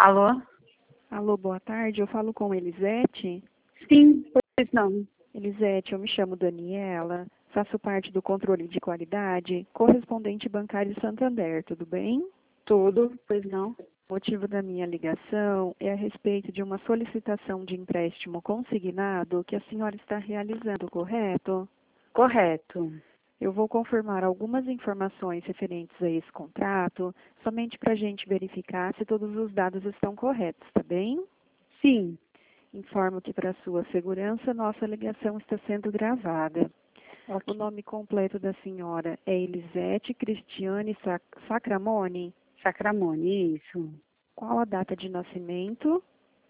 Alô? Alô, boa tarde. Eu falo com Elisete. Sim, pois não. Elisete, eu me chamo Daniela, faço parte do controle de qualidade, correspondente bancário Santander, tudo bem? Tudo, pois não. O motivo da minha ligação é a respeito de uma solicitação de empréstimo consignado que a senhora está realizando, correto? Correto. Eu vou confirmar algumas informações referentes a esse contrato, somente para a gente verificar se todos os dados estão corretos, tá bem? Sim. Informo que, para sua segurança, nossa ligação está sendo gravada. Ok. O nome completo da senhora é Elisete Cristiane Sacramone. Sacramone, isso. Qual a data de nascimento?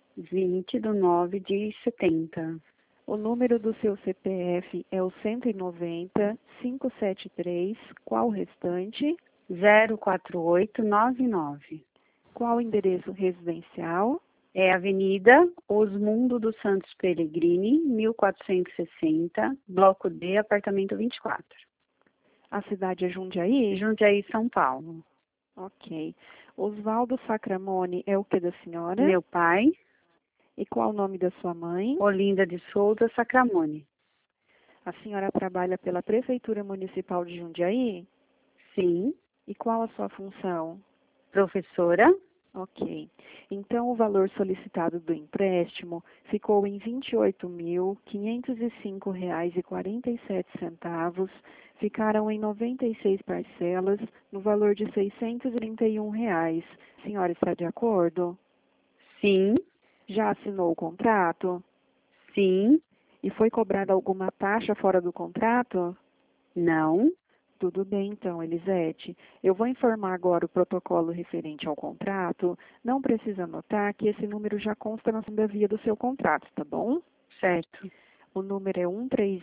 20/9/70. O número do seu CPF é o 190-573. Qual o restante? 04899. Qual o endereço residencial? É Avenida Osmundo dos Santos Pellegrini, 1460, Bloco D, apartamento 24. A cidade é Jundiaí? Jundiaí, São Paulo. Ok. Osvaldo Sacramone é o que da senhora? Meu pai, E qual o nome da sua mãe? Olinda de Souza Sacramone. A senhora trabalha pela Prefeitura Municipal de Jundiaí? Sim. E qual a sua função? Professora. Ok. Então, o valor solicitado do empréstimo ficou em R$ 28.505,47. Ficaram em 96 parcelas, no valor de R$ 631. A senhora está de acordo? Sim. Já assinou o contrato? Sim. E foi cobrada alguma taxa fora do contrato? Não. Tudo bem, então, Elisete. Eu vou informar agora o protocolo referente ao contrato. Não precisa anotar que esse número já consta na segunda via do seu contrato, tá bom? Certo. O número é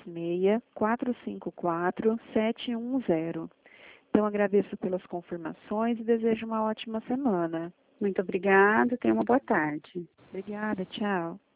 136-454-710. Então, agradeço pelas confirmações e desejo uma ótima semana. Muito obrigada. Tenha uma boa tarde. Obrigada, tchau.